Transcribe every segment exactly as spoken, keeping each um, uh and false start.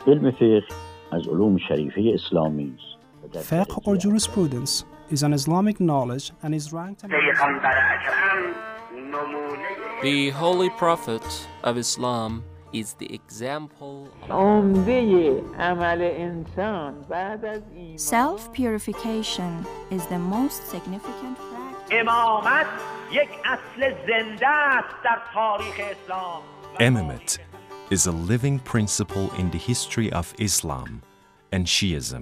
علم فقه از علوم شریفه اسلامی است. Fiqh or jurisprudence is an Islamic knowledge and is ranked among The Holy Prophet of Islam is the example Self-purification is the most significant practice. امامت یک اصل زنده است در تاریخ اسلام. Imamate is a living principle in the history of Islam and Shiism.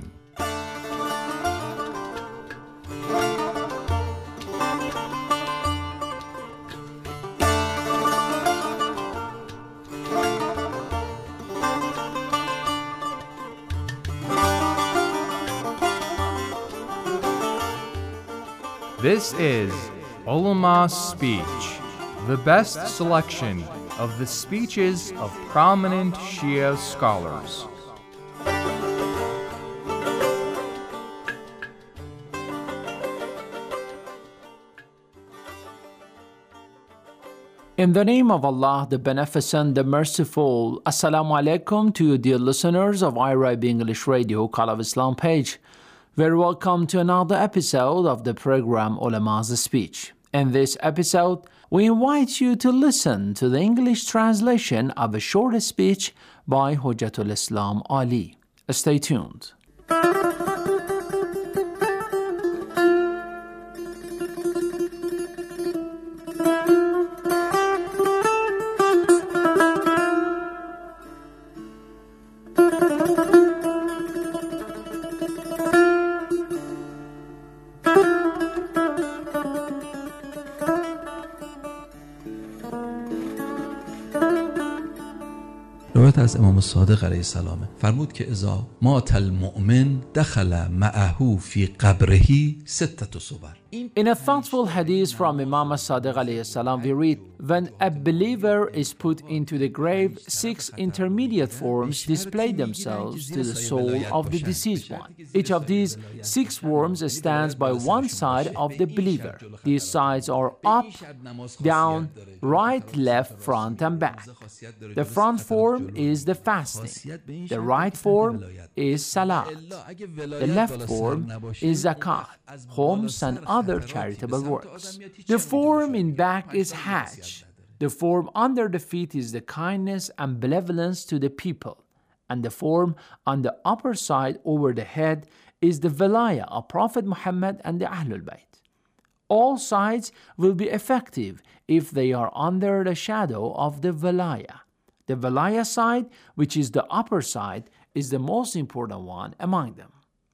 This is Ulama's Speech, the best selection of the speeches of prominent Shia scholars. In the name of Allah, the Beneficent, the Merciful, Assalamu alaikum to you dear listeners of I R I B English Radio Call of Islam page. Very welcome to another episode of the program Ulama's Speech. In this episode, we invite you to listen to the English translation of a short speech by Hujjatul Islam Ali. Stay tuned. روایت از امام صادق علیه السلام فرمود که اذا مات المؤمن دخل معه فی قبره ستة صور. In a thoughtful hadith from Imam Sadiq alayhi salam, we read, when a believer is put into the grave, six intermediate forms display themselves to the soul of the deceased one. Each of these six forms stands by one side of the believer. These sides are up, down, right, left, front, and back. The front form is the fasting. The right form is salat. The left form is zakat, homs, and other charitable works. The form in back is hajj. The form under the feet is the kindness and benevolence to the people. And the form on the upper side over the head is the velaya of Prophet Muhammad and the Ahlul Bayt. All sides will be effective if they are under the shadow of the velaya. The velaya side, which is the upper side, is the most important one among them.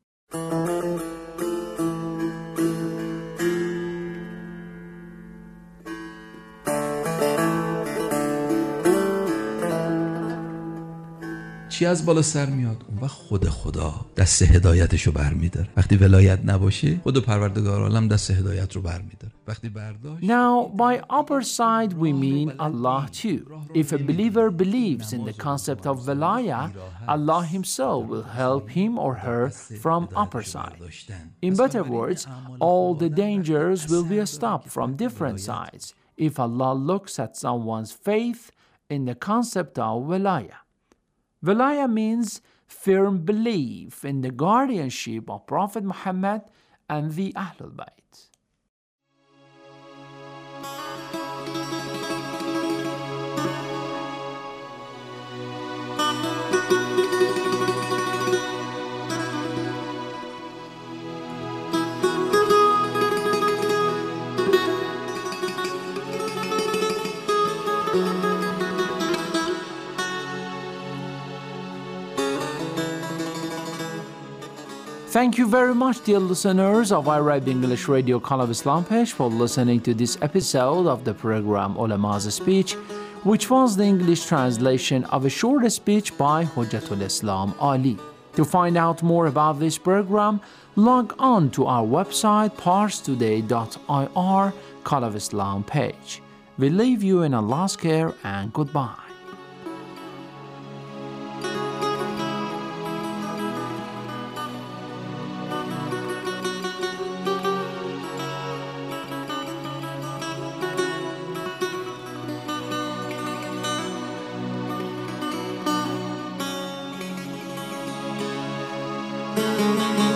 چی از بالا سر میاد؟ اون وقت خود خدا دست هدایتشو بر میداره. وقتی ولایت نباشه خود پروردگار عالم دست هدایت رو بر میداره. وقتی برداشت Now, by upper side we mean Allah too. If a believer believes in the concept of velaya, Allah himself will help him or her from upper side. In better words, all the dangers will be stopped from different sides if Allah looks at someone's faith in the concept of velaya. Velaya means firm belief in the guardianship of Prophet Muhammad and the Ahlul Bayt. Thank you very much, dear listeners of I R I B English Radio Call of Islam page, for listening to this episode of the program Ulama's Speech, which was the English translation of a short speech by Hujjatul Islam Ali. To find out more about this program, log on to our website pars today dot I R Call of Islam page. We leave you in Allah's care and goodbye. Thank you.